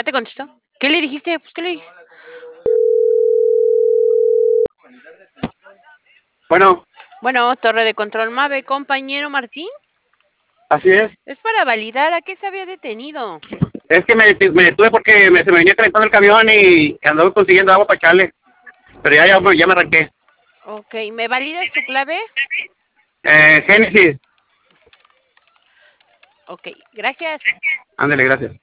Ya te contestó. ¿Qué le dijiste? Pues, ¿qué le dijiste? Bueno, Bueno, torre de control MAVE, compañero Martín. así es. Es para validar a qué se había detenido. Es que me detuve porque se me venía calentando el camión y andaba consiguiendo agua para echarle. Pero ya me arranqué. Ok, ¿me validas su clave? Génesis, Ok, gracias. ándale, gracias.